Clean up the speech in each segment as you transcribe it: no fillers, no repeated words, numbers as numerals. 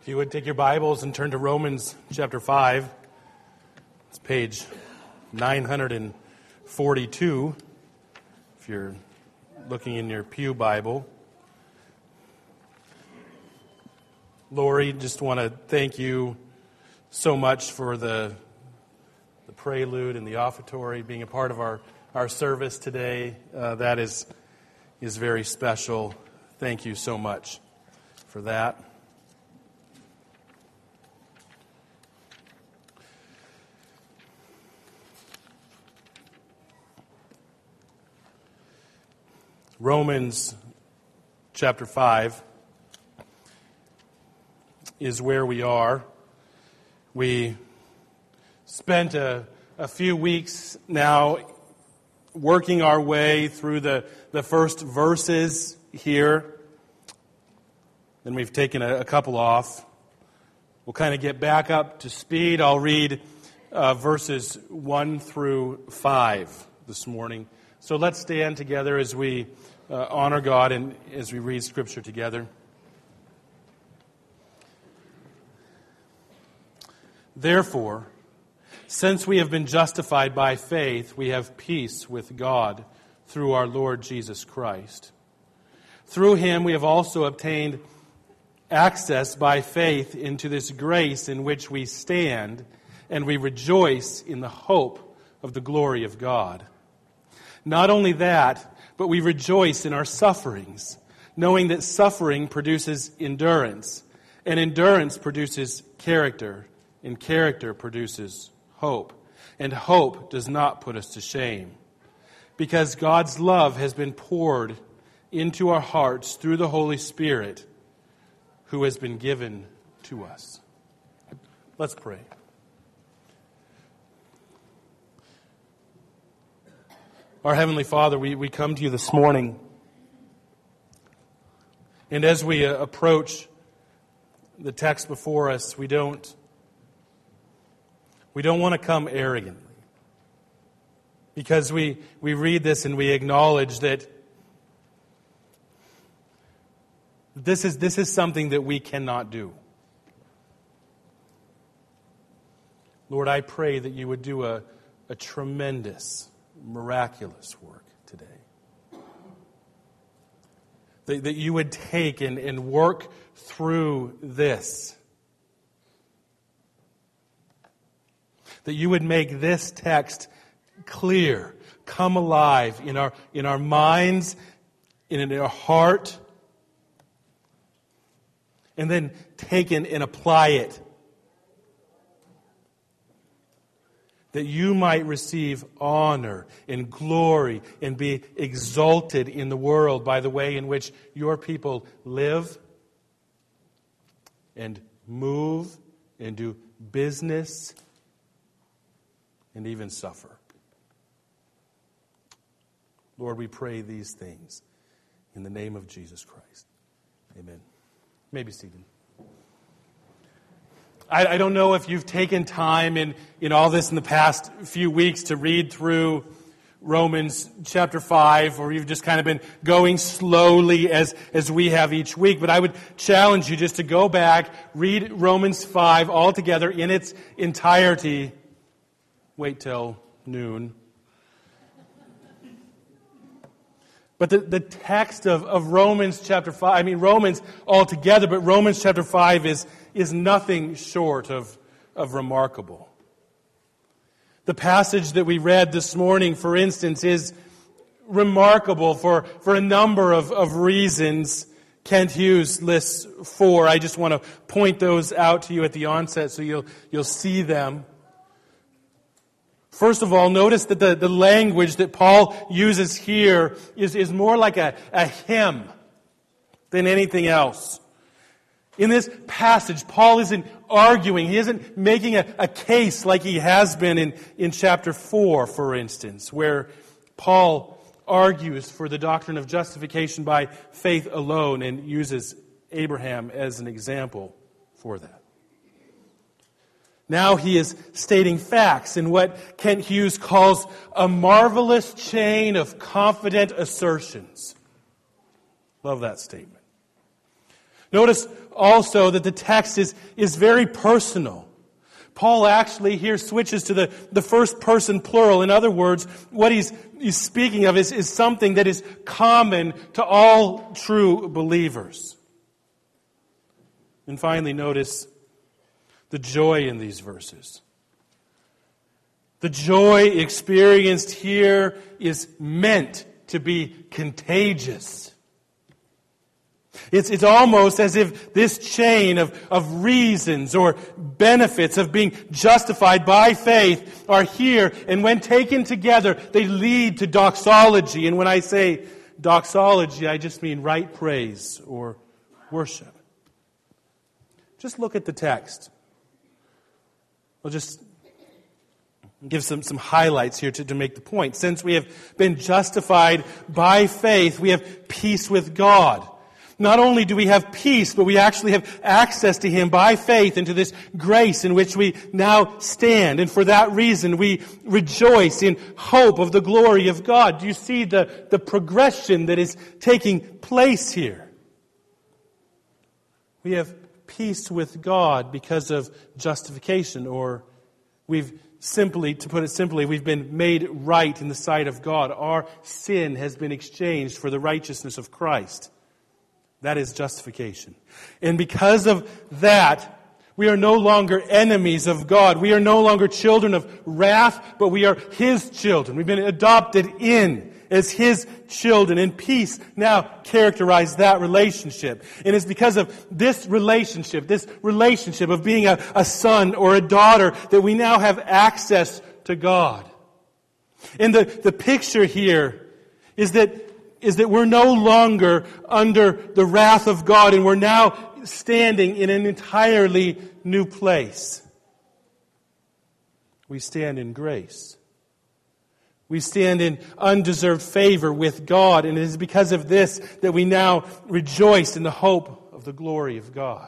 If you would take your Bibles and turn to Romans chapter 5, it's page 942, if you're looking in your pew Bible. Lori, just want to thank you so much for the prelude and the offertory, being a part of our service today. That is very special. Thank you so much for that. Romans chapter 5 is where we are. We spent a few weeks now working our way through the first verses here. Then we've taken a couple off. We'll kind of get back up to speed. I'll read verses 1 through 5 this morning. So let's stand together as we honor God and as we read Scripture together. Therefore, since we have been justified by faith, we have peace with God through our Lord Jesus Christ. Through Him we have also obtained access by faith into this grace in which we stand, and we rejoice in the hope of the glory of God. Not only that, but we rejoice in our sufferings, knowing that suffering produces endurance, and endurance produces character, and character produces hope. And hope does not put us to shame, because God's love has been poured into our hearts through the Holy Spirit who has been given to us. Let's pray. Our Heavenly Father, we come to you this morning, and as we approach the text before us, we don't want to come arrogantly, because we read this and we acknowledge that this is something that we cannot do. Lord, I pray that you would do a tremendous, miraculous work today. That you would take and work through this. That you would make this text clear, come alive in our minds, in our heart, and then take and apply it. That you might receive honor and glory and be exalted in the world by the way in which your people live and move and do business and even suffer. Lord, we pray these things in the name of Jesus Christ. Amen. You may be seated. I don't know if you've taken time in all this in the past few weeks to read through Romans chapter 5, or you've just kind of been going slowly as we have each week. But I would challenge you just to go back, read Romans 5 altogether in its entirety. Wait till noon. But the text of Romans chapter 5, Romans altogether, but Romans chapter 5 is nothing short of remarkable. The passage that we read this morning, for instance, is remarkable for a number of reasons. Kent Hughes lists 4. I just want to point those out to you at the onset so you'll see them. First of all, notice that the language that Paul uses here is more like a hymn than anything else. In this passage, Paul isn't arguing. He isn't making a case like he has been in chapter 4, for instance, where Paul argues for the doctrine of justification by faith alone and uses Abraham as an example for that. Now he is stating facts in what Kent Hughes calls a marvelous chain of confident assertions. Love that statement. Notice also that the text is very personal. Paul actually here switches to the first person plural. In other words, what he's speaking of is something that is common to all true believers. And finally, notice the joy in these verses. The joy experienced here is meant to be contagious. It's almost as if this chain of reasons or benefits of being justified by faith are here, and when taken together, they lead to doxology. And when I say doxology, I just mean right praise or worship. Just look at the text. I'll just give some highlights here to make the point. Since we have been justified by faith, we have peace with God. Not only do we have peace, but we actually have access to Him by faith into this grace in which we now stand. And for that reason, we rejoice in hope of the glory of God. Do you see the progression that is taking place here? We have peace with God because of justification, or we've simply, to put it simply, we've been made right in the sight of God. Our sin has been exchanged for the righteousness of Christ. That is justification. And because of that, we are no longer enemies of God. We are no longer children of wrath, but we are His children. We've been adopted in as His children. And peace now characterizes that relationship. And it's because of this relationship of being a son or a daughter, that we now have access to God. And the picture here is that we're no longer under the wrath of God, and we're now standing in an entirely new place. We stand in grace. We stand in undeserved favor with God, and it is because of this that we now rejoice in the hope of the glory of God.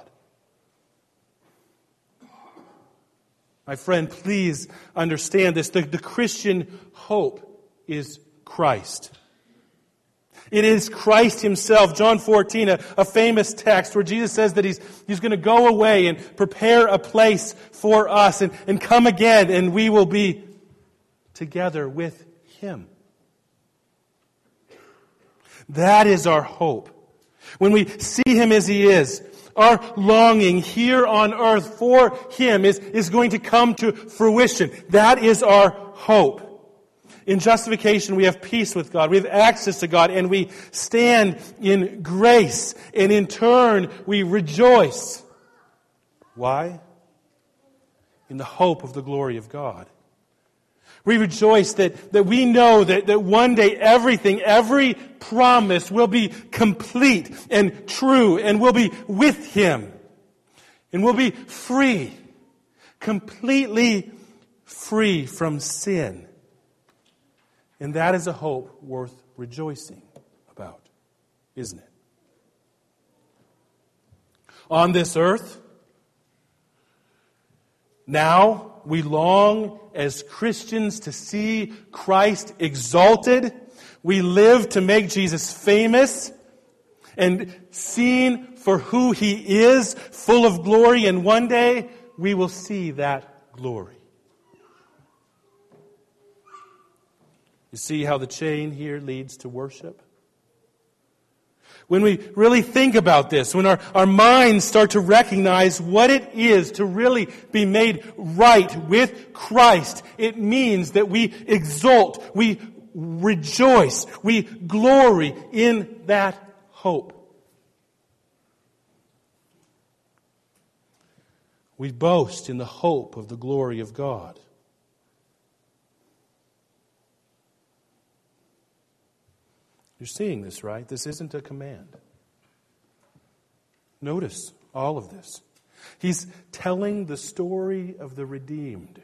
My friend, please understand this. The Christian hope is Christ. It is Christ Himself. John 14, a famous text where Jesus says that He's going to go away and prepare a place for us and come again, and we will be together with Him. That is our hope. When we see Him as He is, our longing here on earth for Him is going to come to fruition. That is our hope. In justification, we have peace with God. We have access to God, and we stand in grace. And in turn, we rejoice. Why? In the hope of the glory of God. We rejoice that we know that one day every promise will be complete and true, and we'll be with Him. And we'll be free, completely free from sin. And that is a hope worth rejoicing about, isn't it? On this earth, now we long as Christians to see Christ exalted. We live to make Jesus famous and seen for who He is, full of glory, and one day we will see that glory. You see how the chain here leads to worship? When we really think about this, when our minds start to recognize what it is to really be made right with Christ, it means that we exult, we rejoice, we glory in that hope. We boast in the hope of the glory of God. You're seeing this, right? This isn't a command. Notice all of this. He's telling the story of the redeemed.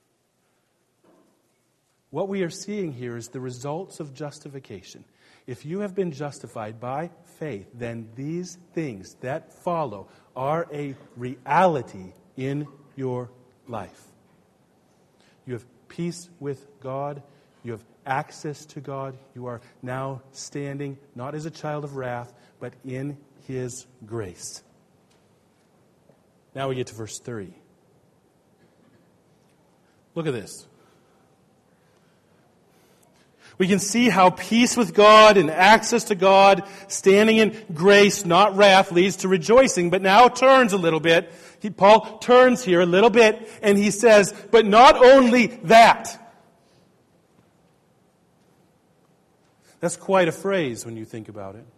What we are seeing here is the results of justification. If you have been justified by faith, then these things that follow are a reality in your life. You have peace with God. You have access to God. You are now standing not as a child of wrath, but in His grace. Now we get to verse 3. Look at this. We can see how peace with God and access to God, standing in grace, not wrath, leads to rejoicing. But now it turns a little bit. Paul turns here a little bit and he says, but not only that. That's quite a phrase when you think about it.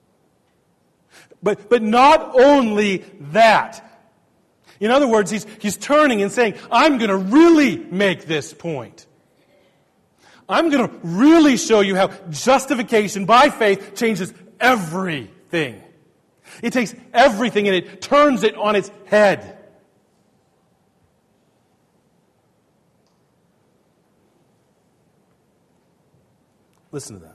But not only that. In other words, he's turning and saying, I'm going to really make this point. I'm going to really show you how justification by faith changes everything. It takes everything and it turns it on its head. Listen to that.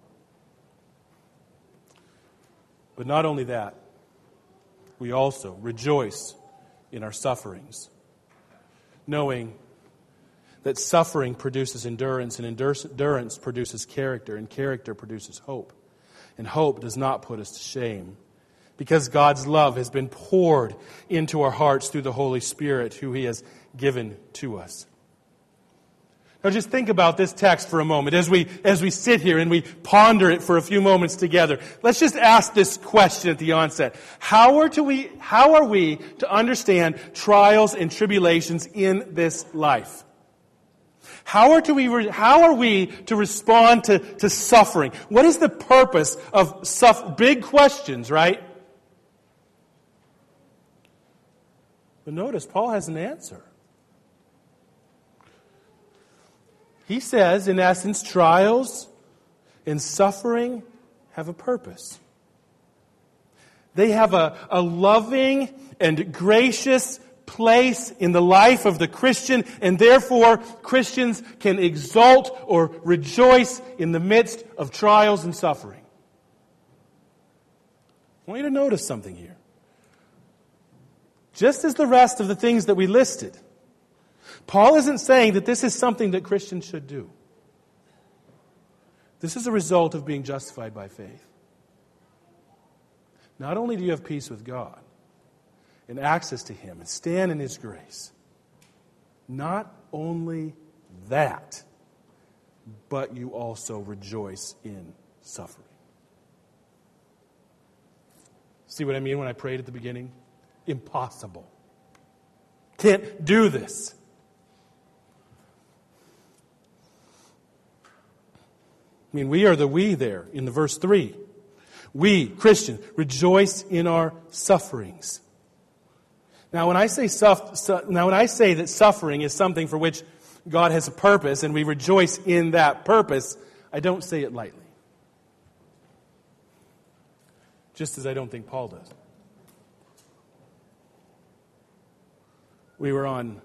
But not only that, we also rejoice in our sufferings, knowing that suffering produces endurance, and endurance produces character, and character produces hope. And hope does not put us to shame, because God's love has been poured into our hearts through the Holy Spirit, who He has given to us. Now just think about this text for a moment as we sit here and we ponder it for a few moments together. Let's just ask this question at the onset. How are we to understand trials and tribulations in this life? How are we to respond to suffering? What is the purpose of suffering? Big questions, right? But notice, Paul has an answer. He says, in essence, trials and suffering have a purpose. They have a loving and gracious place in the life of the Christian, and therefore Christians can exult or rejoice in the midst of trials and suffering. I want you to notice something here. Just as the rest of the things that we listed, Paul isn't saying that this is something that Christians should do. This is a result of being justified by faith. Not only do you have peace with God and access to Him and stand in His grace, not only that, but you also rejoice in suffering. See what I mean when I prayed at the beginning? Impossible. Can't do this. I mean, we are the we there in the verse 3. We, Christians, rejoice in our sufferings. Now, when I say that suffering is something for which God has a purpose and we rejoice in that purpose, I don't say it lightly. Just as I don't think Paul does. We were on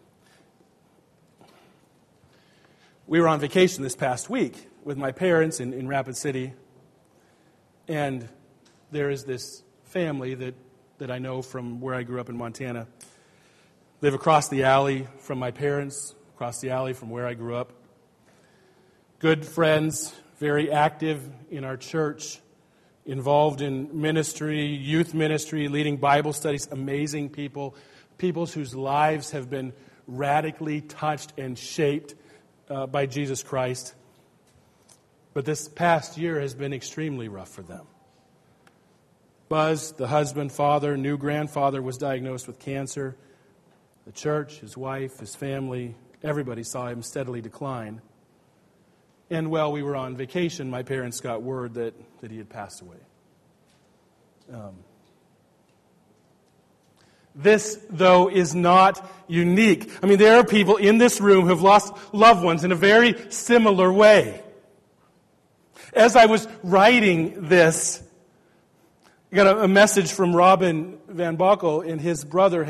vacation this past week with my parents in Rapid City, and there is this family that I know from where I grew up in Montana. Live across the alley from my parents, across the alley from where I grew up. Good friends, very active in our church, involved in ministry, youth ministry, leading Bible studies, amazing people whose lives have been radically touched and shaped by Jesus Christ. But this past year has been extremely rough for them. Buzz, the husband, father, new grandfather, was diagnosed with cancer. The church, his wife, his family, everybody saw him steadily decline. And while we were on vacation, my parents got word that he had passed away. This, though, is not unique. I mean, there are people in this room who have lost loved ones in a very similar way. As I was writing this, I got a message from Robin Van Bockel, and his brother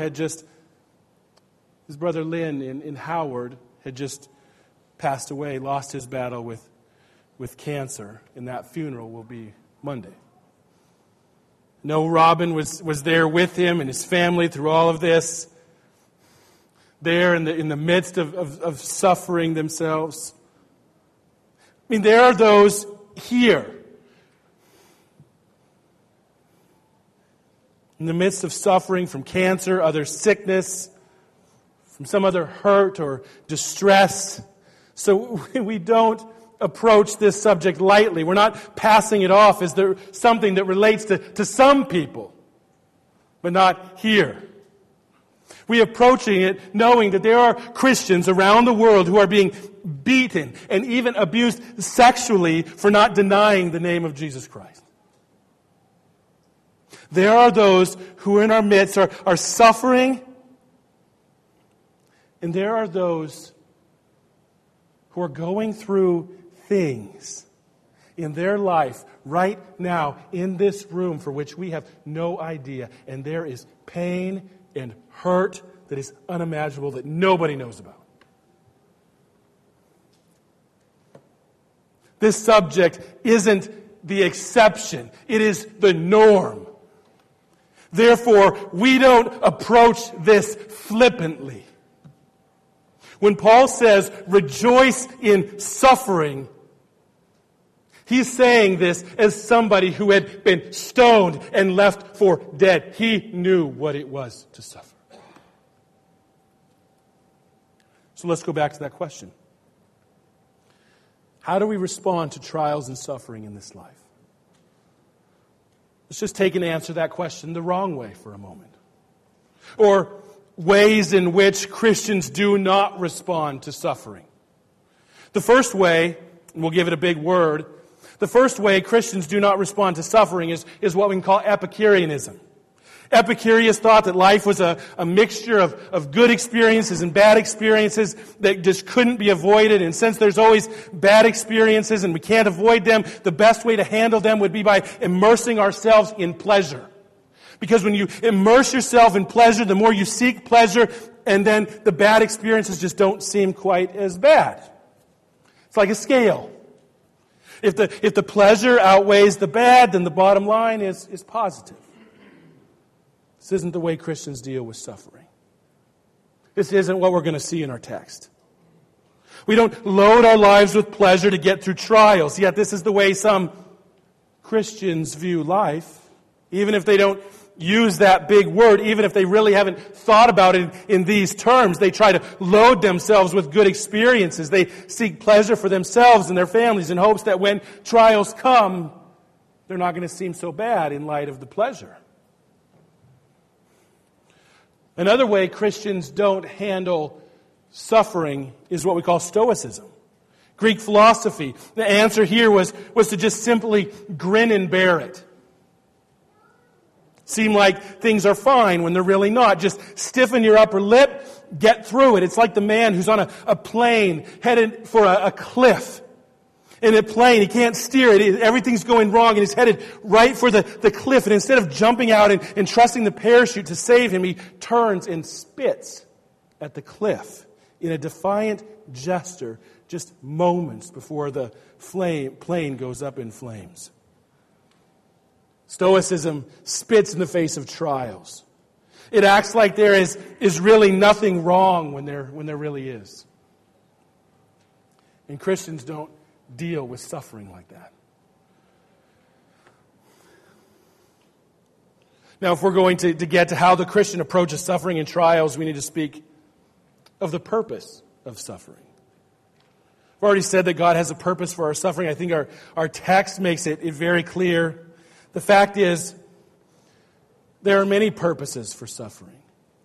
Lynn in Howard had just passed away, lost his battle with cancer, and that funeral will be Monday. No, Robin was there with him and his family through all of this, there in the midst of suffering themselves. I mean, there are those here in the midst of suffering from cancer, other sickness, from some other hurt or distress. So we don't approach this subject lightly. We're not passing it off as something that relates to some people, but not here. We're approaching it knowing that there are Christians around the world who are being beaten and even abused sexually for not denying the name of Jesus Christ. There are those who in our midst are suffering, and there are those who are going through things in their life right now in this room for which we have no idea. And there is pain and hurt that is unimaginable that nobody knows about. This subject isn't the exception. It is the norm. Therefore, we don't approach this flippantly. When Paul says, rejoice in suffering, he's saying this as somebody who had been stoned and left for dead. He knew what it was to suffer. So let's go back to that question. How do we respond to trials and suffering in this life? Let's just take and answer that question the wrong way for a moment. Or ways in which Christians do not respond to suffering. The first way, and we'll give it a big word, the first way Christians do not respond to suffering is what we can call Epicureanism. Epicurus thought that life was a mixture of good experiences and bad experiences that just couldn't be avoided. And since there's always bad experiences and we can't avoid them, the best way to handle them would be by immersing ourselves in pleasure. Because when you immerse yourself in pleasure, the more you seek pleasure, and then the bad experiences just don't seem quite as bad. It's like a scale. If the pleasure outweighs the bad, then the bottom line is positive. This isn't the way Christians deal with suffering. This isn't what we're going to see in our text. We don't load our lives with pleasure to get through trials, yet this is the way some Christians view life, even if they don't use that big word, even if they really haven't thought about it in these terms. They try to load themselves with good experiences. They seek pleasure for themselves and their families in hopes that when trials come, they're not going to seem so bad in light of the pleasure. Another way Christians don't handle suffering is what we call Stoicism. Greek philosophy. The answer here was to just simply grin and bear it. Seem like things are fine when they're really not. Just stiffen your upper lip, get through it. It's like the man who's on a plane headed for a cliff. In a plane, he can't steer it. Everything's going wrong, and he's headed right for the cliff. And instead of jumping out and trusting the parachute to save him, he turns and spits at the cliff in a defiant gesture just moments before the plane goes up in flames. Stoicism spits in the face of trials. It acts like there is really nothing wrong when there really is. And Christians don't deal with suffering like that. Now, if we're going to get to how the Christian approaches suffering and trials, we need to speak of the purpose of suffering. I've already said that God has a purpose for our suffering. I think our text makes it very clear. The fact is, there are many purposes for suffering.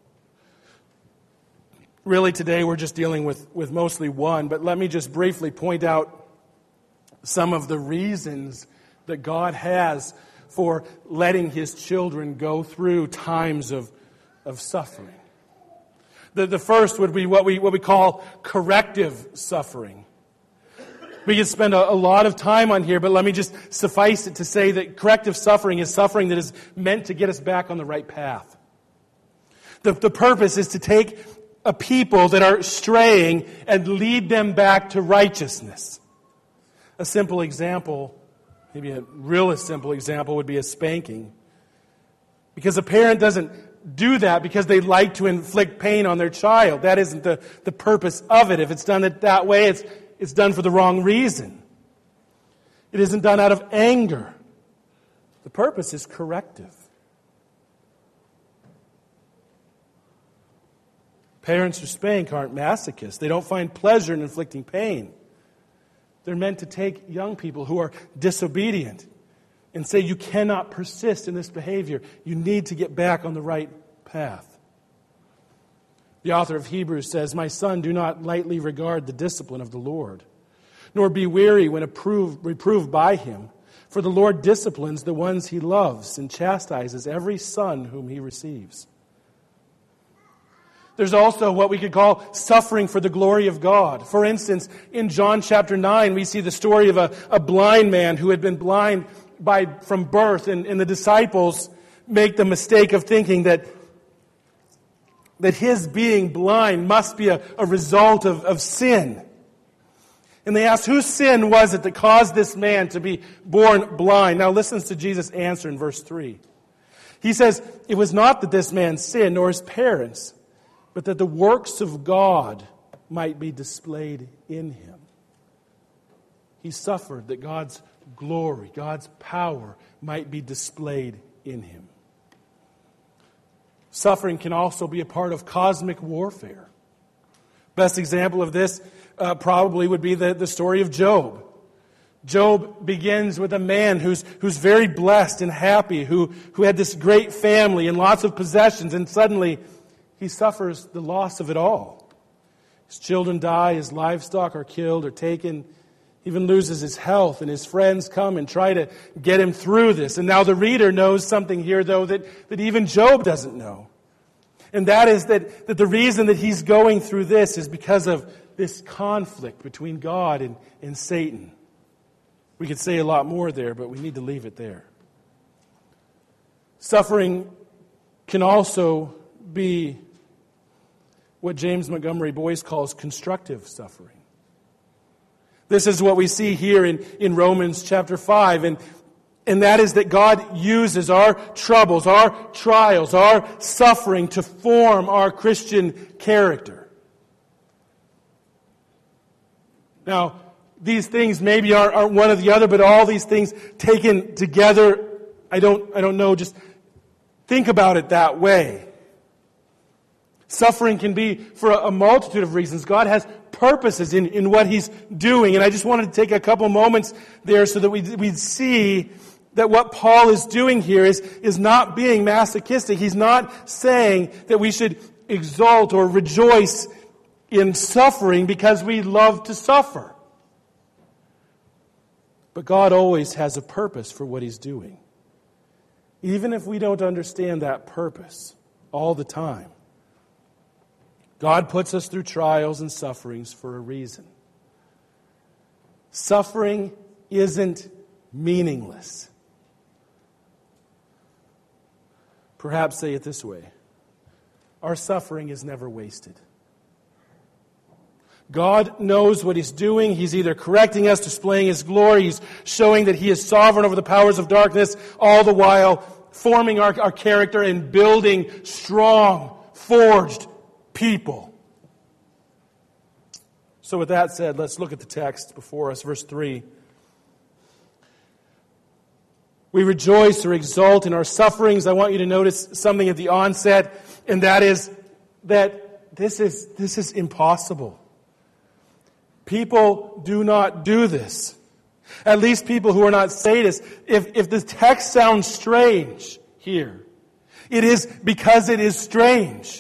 Really, today we're just dealing with mostly one, but let me just briefly point out some of the reasons that God has for letting His children go through times of suffering. The first would be what we call corrective suffering. We could spend a lot of time on here, but let me just suffice it to say that corrective suffering is suffering that is meant to get us back on the right path. The purpose is to take a people that are straying and lead them back to righteousness. A simple example, maybe a real simple example, would be a spanking. Because a parent doesn't do that because they like to inflict pain on their child. That isn't the purpose of it. If it's done that way, it's done for the wrong reason. It isn't done out of anger. The purpose is corrective. Parents who spank aren't masochists. They don't find pleasure in inflicting pain. They're meant to take young people who are disobedient and say, you cannot persist in this behavior. You need to get back on the right path. The author of Hebrews says, my son, do not lightly regard the discipline of the Lord, nor be weary when reproved by him. For the Lord disciplines the ones he loves and chastises every son whom he receives. There's also what we could call suffering for the glory of God. For instance, in John chapter 9, we see the story of a blind man who had been blind from birth, and the disciples make the mistake of thinking that his being blind must be a result of sin. And they ask, whose sin was it that caused this man to be born blind? Now listen to Jesus' answer in verse 3. He says, it was not that this man sinned, nor his parents, but that the works of God might be displayed in him. He suffered that God's glory, God's power might be displayed in him. Suffering can also be a part of cosmic warfare. Best example of this probably would be the story of Job. Job begins with a man who's very blessed and happy, who had this great family and lots of possessions, and suddenly he suffers the loss of it all. His children die, his livestock are killed or taken, he even loses his health, and his friends come and try to get him through this. And now the reader knows something here, though, that even Job doesn't know. And that is that the reason that he's going through this is because of this conflict between God and Satan. We could say a lot more there, but we need to leave it there. Suffering can also be what James Montgomery Boyce calls constructive suffering. This is what we see here in Romans chapter 5, and that is that God uses our troubles, our trials, our suffering to form our Christian character. Now, these things maybe aren't one or the other, but all these things taken together, I don't know, just think about it that way. Suffering can be for a multitude of reasons. God has purposes in what He's doing. And I just wanted to take a couple moments there so that we'd see that what Paul is doing here is not being masochistic. He's not saying that we should exult or rejoice in suffering because we love to suffer. But God always has a purpose for what He's doing. Even if we don't understand that purpose all the time, God puts us through trials and sufferings for a reason. Suffering isn't meaningless. Perhaps say it this way: our suffering is never wasted. God knows what He's doing. He's either correcting us, displaying His glory. He's showing that He is sovereign over the powers of darkness, all the while forming our character and building strong, forged people. So with that said, let's look at the text before us, verse 3. We rejoice or exult in our sufferings. I want you to notice something at the onset, and that is that this is impossible. People do not do this. At least people who are not sadists. If the text sounds strange here, it is because it is strange.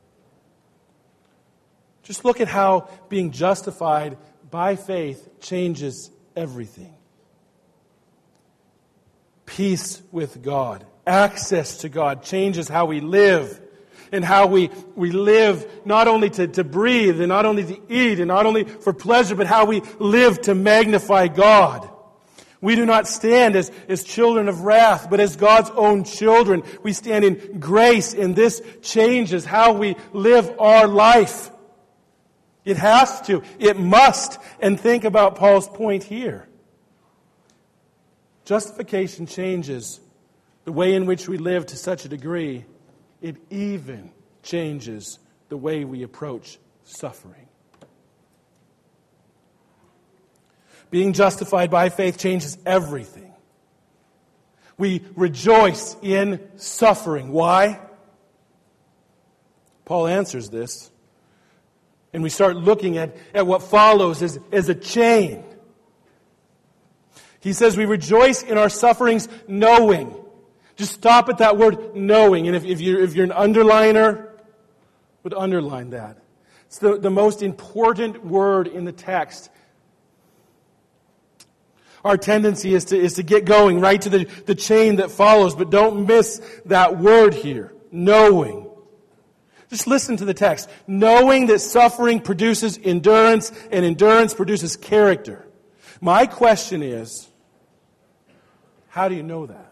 Just look at how being justified by faith changes everything. Peace with God, access to God changes how we live. And how we live not only to breathe and not only to eat and not only for pleasure, but how we live to magnify God. We do not stand as children of wrath, but as God's own children. We stand in grace, and this changes how we live our life. It has to. It must. And think about Paul's point here. Justification changes the way in which we live to such a degree, it even changes the way we approach suffering. Being justified by faith changes everything. We rejoice in suffering. Why? Paul answers this And we start looking at what follows as a chain. He says we rejoice in our sufferings knowing. Just stop at that word knowing. And if you're an underliner, would underline that. It's the most important word in the text. Our tendency is to get going right to the chain that follows, but don't miss that word here, knowing. Just listen to the text. Knowing that suffering produces endurance, and endurance produces character. My question is, how do you know that?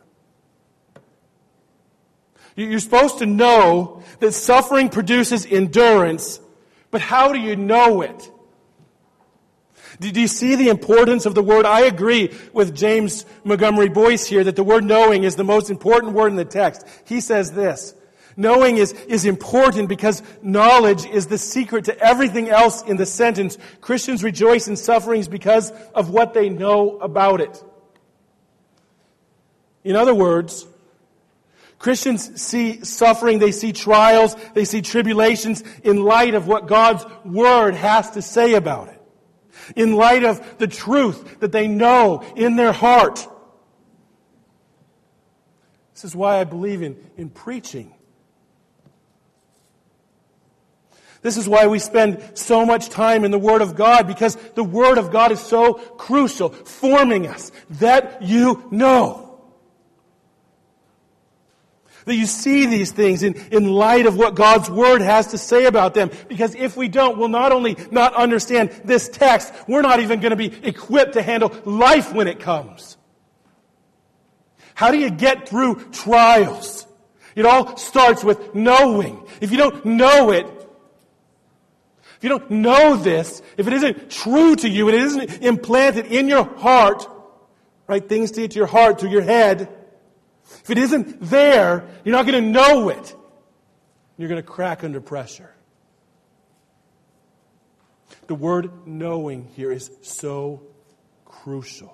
You're supposed to know that suffering produces endurance, but how do you know it? Do you see the importance of the word? I agree with James Montgomery Boyce here that the word knowing is the most important word in the text. He says this, knowing is important because knowledge is the secret to everything else in the sentence. Christians rejoice in sufferings because of what they know about it. In other words, Christians see suffering, they see trials, they see tribulations in light of what God's Word has to say about it. In light of the truth that they know in their heart. This is why I believe in preaching. This is why we spend so much time in the Word of God, because the Word of God is so crucial, forming us, that you know. That you see these things in light of what God's Word has to say about them. Because if we don't, we'll not only not understand this text, we're not even going to be equipped to handle life when it comes. How do you get through trials? It all starts with knowing. If you don't know it, if you don't know this, if it isn't true to you, and it isn't implanted in your heart, right, things to your heart, through your head, if it isn't there, you're not going to know it. You're going to crack under pressure. The word knowing here is so crucial.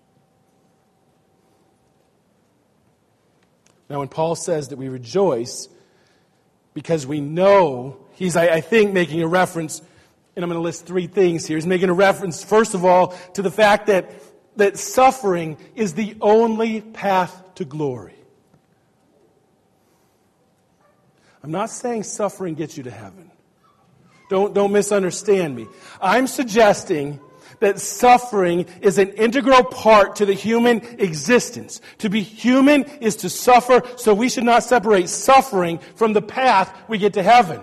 Now, when Paul says that we rejoice because we know, he's, I think, making a reference, and I'm going to list three things here. He's making a reference, first of all, to the fact that suffering is the only path to glory. I'm not saying suffering gets you to heaven. Don't misunderstand me. I'm suggesting that suffering is an integral part to the human existence. To be human is to suffer, so we should not separate suffering from the path we get to heaven.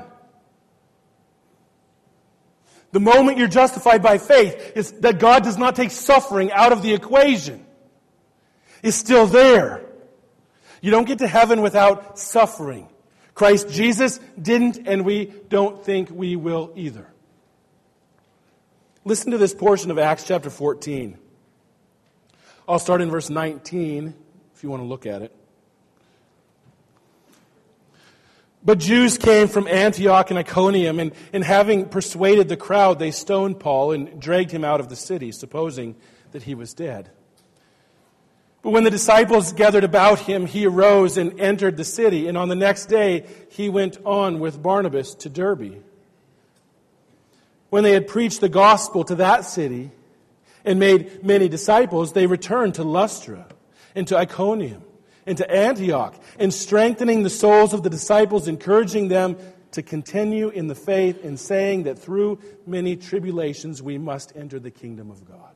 The moment you're justified by faith is that God does not take suffering out of the equation. It's still there. You don't get to heaven without suffering. Christ Jesus didn't, and we don't think we will either. Listen to this portion of Acts chapter 14. I'll start in verse 19, if you want to look at it. But Jews came from Antioch and Iconium, and having persuaded the crowd, they stoned Paul and dragged him out of the city, supposing that he was dead. But when the disciples gathered about him, he arose and entered the city, and on the next day he went on with Barnabas to Derbe. When they had preached the gospel to that city and made many disciples, they returned to Lystra and to Iconium and to Antioch, and strengthening the souls of the disciples, encouraging them to continue in the faith, and saying that through many tribulations we must enter the kingdom of God.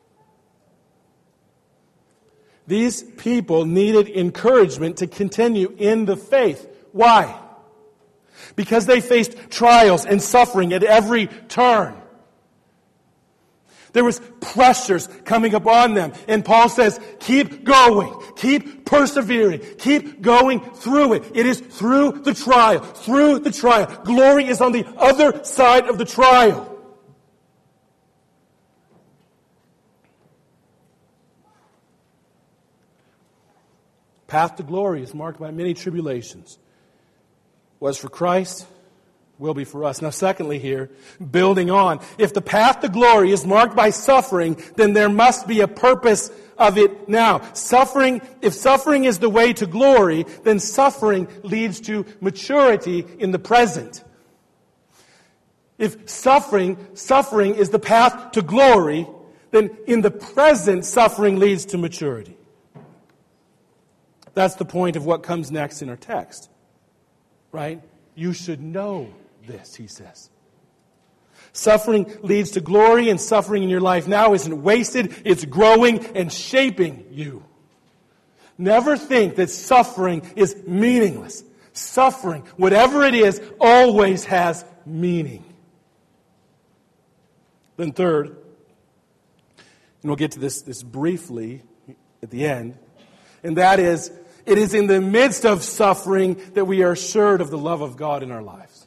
These people needed encouragement to continue in the faith. Why? Because they faced trials and suffering at every turn. There was pressures coming upon them. And Paul says, keep going, keep persevering, keep going through it. It is through the trial, through the trial. Glory is on the other side of the trial. Path to glory is marked by many tribulations. Was for Christ, will be for us. Now, secondly here, building on, if the path to glory is marked by suffering, then there must be a purpose of it now. If suffering is the way to glory, then suffering leads to maturity in the present. If suffering is the path to glory, then in the present, suffering leads to maturity. That's the point of what comes next in our text. Right? You should know this, he says. Suffering leads to glory, and suffering in your life now isn't wasted. It's growing and shaping you. Never think that suffering is meaningless. Suffering, whatever it is, always has meaning. Then third, and we'll get to this briefly at the end, and that is, it is in the midst of suffering that we are assured of the love of God in our lives.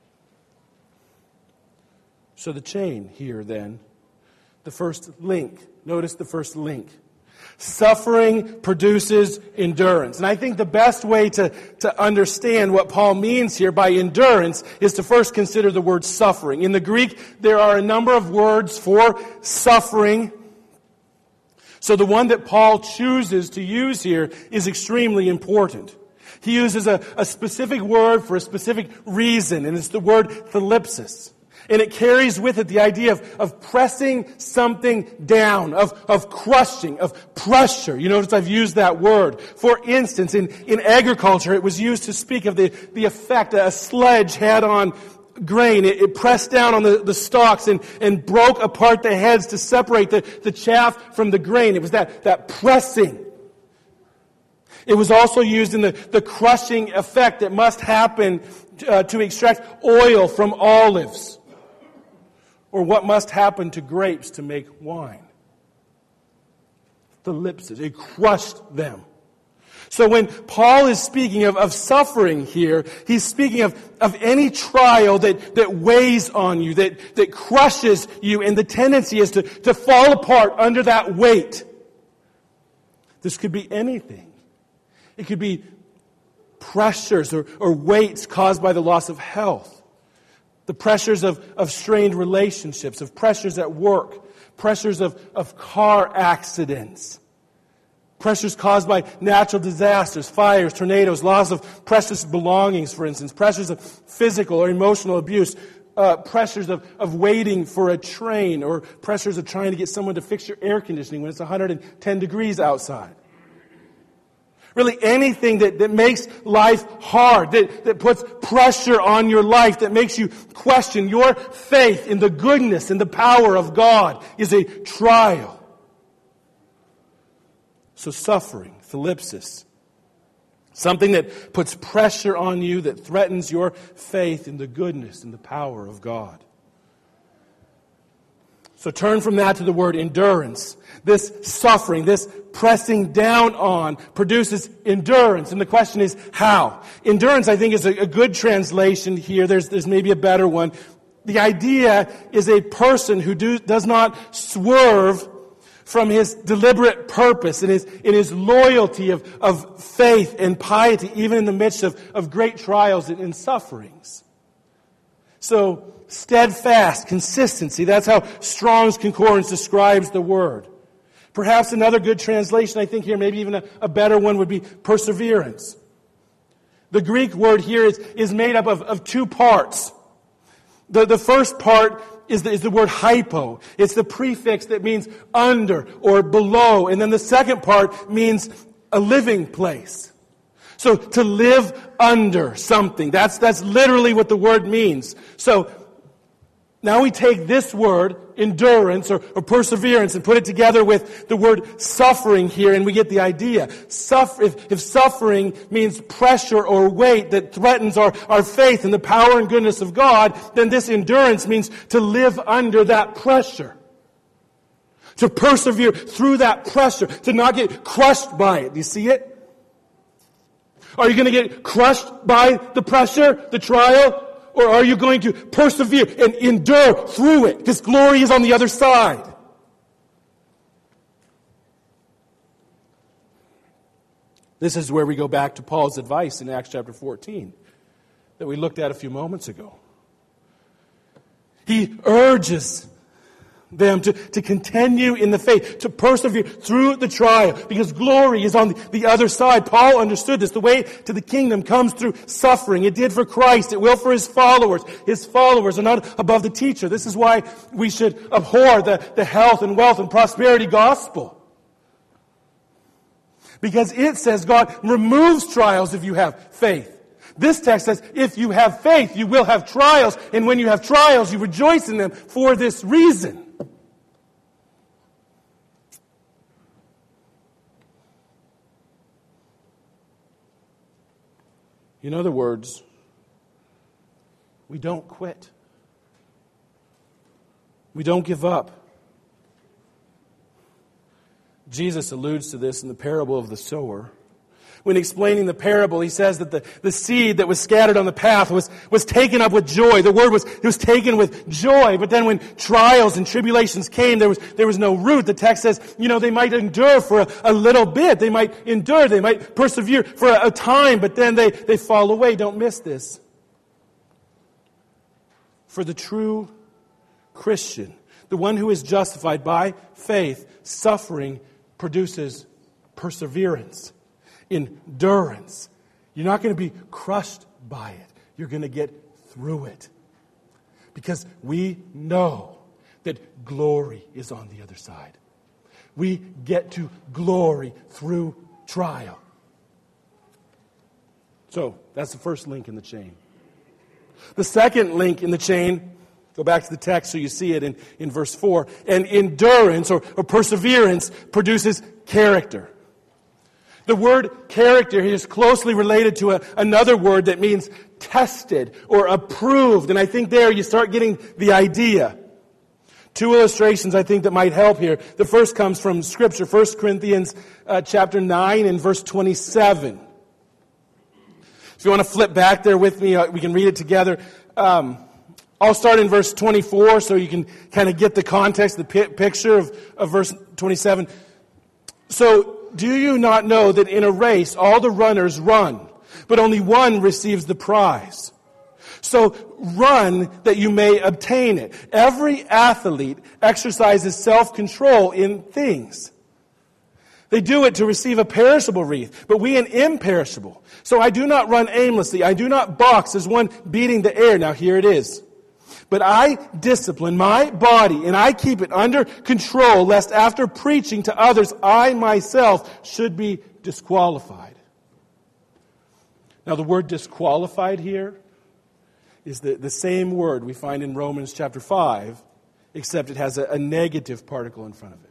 So the chain here then, the first link. Notice the first link. Suffering produces endurance. And I think the best way to understand what Paul means here by endurance is to first consider the word suffering. In the Greek, there are a number of words for suffering. So the one that Paul chooses to use here is extremely important. He uses a specific word for a specific reason, and it's the word thalipsis. And it carries with it the idea of pressing something down, of crushing, of pressure. You notice I've used that word. For instance, in agriculture, it was used to speak of the effect a sledge had on grain. It pressed down on the stalks and broke apart the heads to separate the chaff from the grain. It was that pressing. It was also used in the crushing effect that must happen to extract oil from olives, or what must happen to grapes to make wine. Thalipsis. It crushed them. So when Paul is speaking of suffering here, he's speaking of any trial that weighs on you, that crushes you, and the tendency is to fall apart under that weight. This could be anything. It could be pressures or weights caused by the loss of health. The pressures of strained relationships, of pressures at work, pressures of car accidents, pressures caused by natural disasters, fires, tornadoes, loss of precious belongings, for instance, pressures of physical or emotional abuse, pressures of waiting for a train, or pressures of trying to get someone to fix your air conditioning when it's 110 degrees outside. Really anything that makes life hard, that puts pressure on your life, that makes you question your faith in the goodness and the power of God is a trial. So suffering, thalipsis, something that puts pressure on you, that threatens your faith in the goodness and the power of God. So turn from that to the word endurance. This suffering, this pressing down on, produces endurance. And the question is, how? Endurance, I think, is a good translation here. There's maybe a better one. The idea is a person who does not swerve from his deliberate purpose and his loyalty of faith and piety, even in the midst of great trials and sufferings. So, steadfast, consistency. That's how Strong's Concordance describes the word. Perhaps another good translation, I think here, maybe even a better one, would be perseverance. The Greek word here is made up of two parts. The first part is the word hypo. It's the prefix that means under or below. And then the second part means a living place. So to live under something. That's literally what the word means. So now we take this word, endurance or perseverance, and put it together with the word suffering here, and we get the idea. If suffering means pressure or weight that threatens our faith in the power and goodness of God, then this endurance means to live under that pressure. To persevere through that pressure, to not get crushed by it. Do you see it? Are you going to get crushed by the pressure, the trial? Or are you going to persevere and endure through it? Because glory is on the other side. This is where we go back to Paul's advice in Acts chapter 14 that we looked at a few moments ago. He urges them to continue in the faith, to persevere through the trial, because glory is on the other side. Paul understood this. The way to the kingdom comes through suffering. It did for Christ. It will for His followers. His followers are not above the teacher. This is why we should abhor the health and wealth and prosperity gospel. Because it says God removes trials if you have faith. This text says, if you have faith, you will have trials. And when you have trials, you rejoice in them for this reason. In other words, we don't quit. We don't give up. Jesus alludes to this in the parable of the sower. When explaining the parable, he says that the seed that was scattered on the path was taken up with joy. The word was, it was taken with joy. But then when trials and tribulations came, there was no root. The text says, they might endure for a little bit. They might endure. They might persevere for a time, but then they fall away. Don't miss this. For the true Christian, the one who is justified by faith, suffering produces perseverance. Endurance. You're not going to be crushed by it. You're going to get through it. Because we know that glory is on the other side. We get to glory through trial. So, that's the first link in the chain. The second link in the chain, go back to the text so you see it in verse 4. And endurance or perseverance produces character. The word character is closely related to another word that means tested or approved. And I think there you start getting the idea. Two illustrations I think that might help here. The first comes from Scripture, 1 Corinthians chapter 9 and verse 27. If you want to flip back there with me, we can read it together. I'll start in verse 24 so you can kind of get the context, the picture of verse 27. So, do you not know that in a race all the runners run, but only one receives the prize? So run that you may obtain it. Every athlete exercises self-control in things. They do it to receive a perishable wreath, but we an imperishable. So I do not run aimlessly. I do not box as one beating the air. Now here it is. But I discipline my body, and I keep it under control, lest after preaching to others, I myself should be disqualified. Now, the word disqualified here is the same word we find in Romans chapter 5, except it has a negative particle in front of it.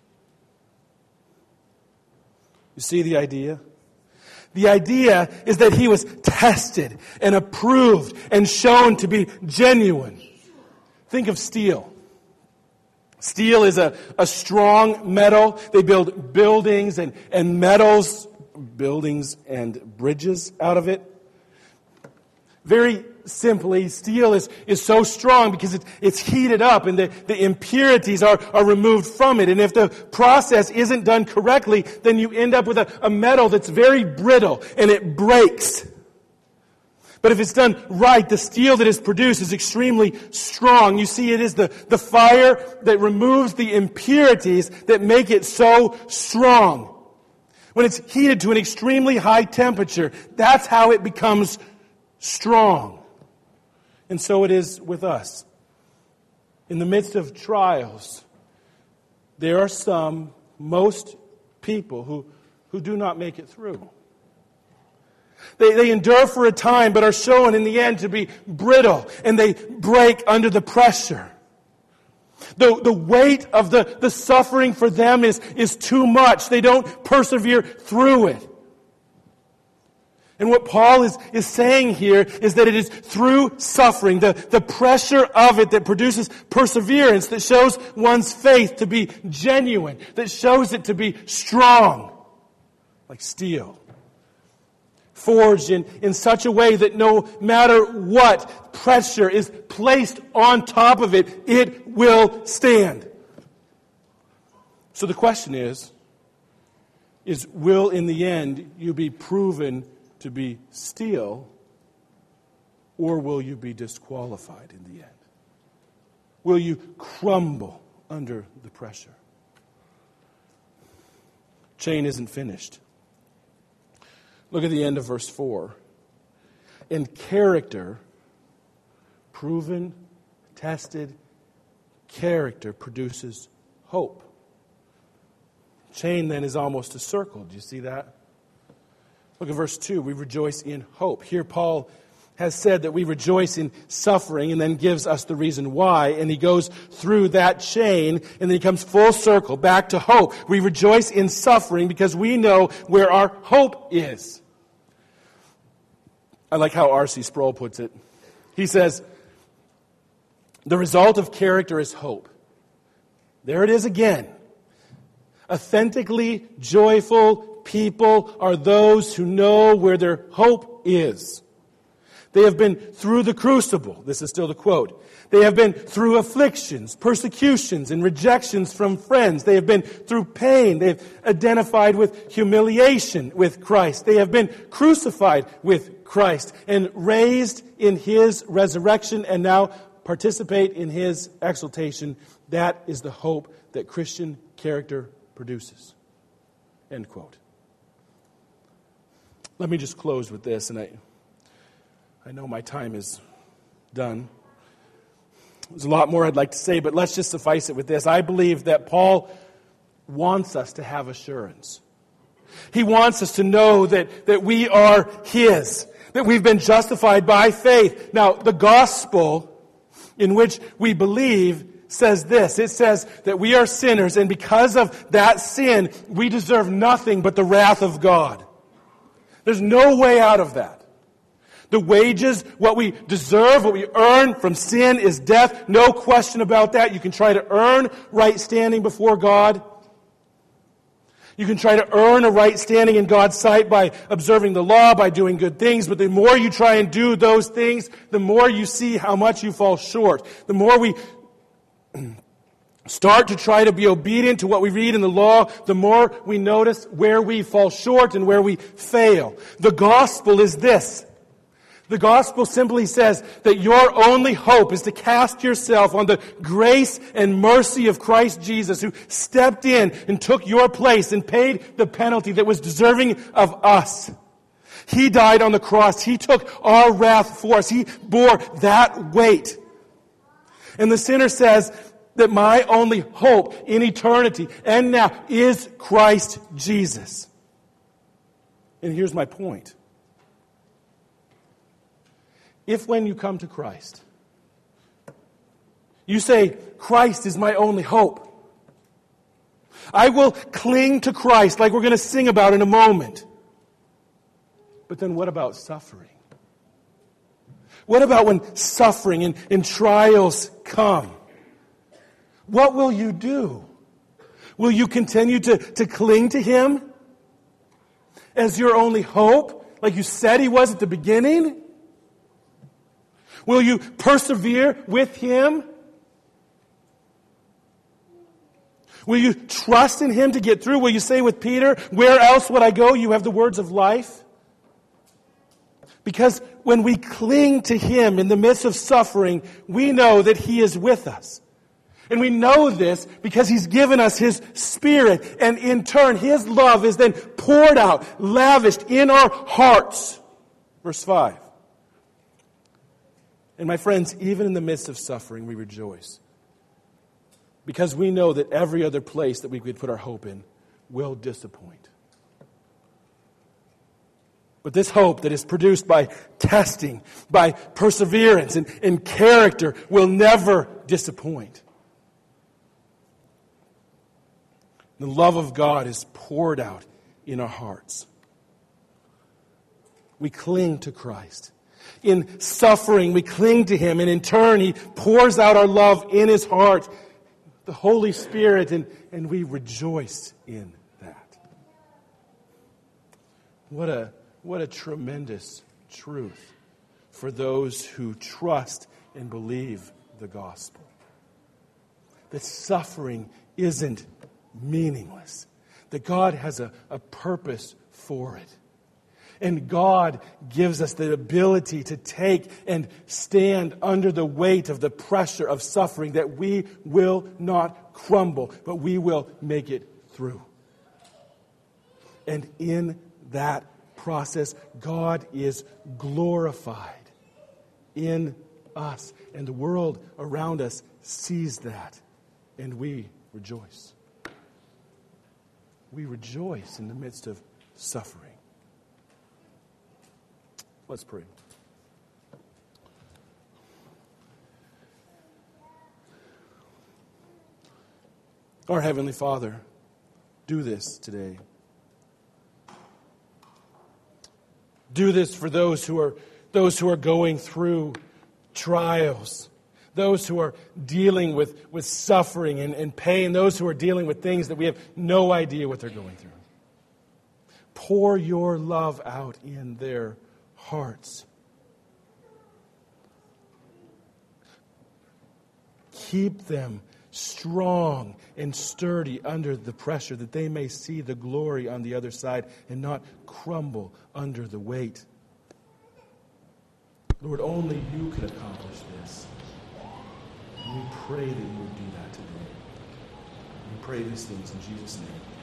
You see the idea? The idea is that he was tested and approved and shown to be genuine. Think of steel. Steel is a strong metal. They build buildings and metals, buildings and bridges out of it. Very simply, steel is so strong because it's heated up and the impurities are removed from it. And if the process isn't done correctly, then you end up with a metal that's very brittle and it breaks. But if it's done right, the steel that is produced is extremely strong. You see, it is the fire that removes the impurities that make it so strong. When it's heated to an extremely high temperature, that's how it becomes strong. And so it is with us. In the midst of trials, there are most people who do not make it through. They endure for a time, but are shown in the end to be brittle, and they break under the pressure. The weight of the suffering for them is too much. They don't persevere through it. And what Paul is saying here is that it is through suffering, the pressure of it that produces perseverance, that shows one's faith to be genuine, that shows it to be strong, like steel. Forged in such a way that no matter what pressure is placed on top of it, it will stand. So the question is will in the end you be proven to be steel, or will you be disqualified in the end? Will you crumble under the pressure. Chain isn't finished. Look at the end of verse 4. And character, proven, tested, character produces hope. Chain then is almost a circle. Do you see that? Look at verse 2. We rejoice in hope. Here Paul has said that we rejoice in suffering and then gives us the reason why. And he goes through that chain and then he comes full circle back to hope. We rejoice in suffering because we know where our hope is. I like how R.C. Sproul puts it. He says, the result of character is hope. There it is again. Authentically joyful people are those who know where their hope is. They have been through the crucible. This is still the quote. They have been through afflictions, persecutions, and rejections from friends. They have been through pain. They have identified with humiliation with Christ. They have been crucified with Christ and raised in His resurrection and now participate in His exaltation. That is the hope that Christian character produces. End quote. Let me just close with this, and I know my time is done. There's a lot more I'd like to say, but let's just suffice it with this. I believe that Paul wants us to have assurance. He wants us to know that we are His, that we've been justified by faith. Now, the gospel in which we believe says this. It says that we are sinners, and because of that sin, we deserve nothing but the wrath of God. There's no way out of that. The wages, what we deserve, what we earn from sin is death. No question about that. You can try to earn right standing before God. You can try to earn a right standing in God's sight by observing the law, by doing good things. But the more you try and do those things, the more you see how much you fall short. The more we start to try to be obedient to what we read in the law, the more we notice where we fall short and where we fail. The gospel is this. The gospel simply says that your only hope is to cast yourself on the grace and mercy of Christ Jesus, who stepped in and took your place and paid the penalty that was deserving of us. He died on the cross. He took our wrath for us. He bore that weight. And the sinner says that my only hope in eternity and now is Christ Jesus. And here's my point. If when you come to Christ, you say, Christ is my only hope, I will cling to Christ like we're going to sing about in a moment. But then what about suffering? What about when suffering and trials come? What will you do? Will you continue to cling to Him as your only hope, like you said He was at the beginning? Will you persevere with Him? Will you trust in Him to get through? Will you say with Peter, where else would I go? You have the words of life. Because when we cling to Him in the midst of suffering, we know that He is with us. And we know this because He's given us His Spirit. And in turn, His love is then poured out, lavished in our hearts. Verse 5. And my friends, even in the midst of suffering, we rejoice. Because we know that every other place that we could put our hope in will disappoint. But this hope that is produced by testing, by perseverance and character will never disappoint. The love of God is poured out in our hearts. We cling to Christ. In suffering, we cling to Him, and in turn, He pours out our love in His heart, the Holy Spirit, and we rejoice in that. What a tremendous truth for those who trust and believe the gospel. That suffering isn't meaningless. That God has a purpose for it. And God gives us the ability to take and stand under the weight of the pressure of suffering, that we will not crumble, but we will make it through. And in that process, God is glorified in us. And the world around us sees that. And we rejoice. We rejoice in the midst of suffering. Let's pray. Our Heavenly Father, do this today. Do this for those who are going through trials, those who are dealing with suffering and pain, those who are dealing with things that we have no idea what they're going through. Pour your love out in their hearts. Keep them strong and sturdy under the pressure, that they may see the glory on the other side and not crumble under the weight. Lord, only you can accomplish this. And we pray that you would do that today. We pray these things in Jesus' name.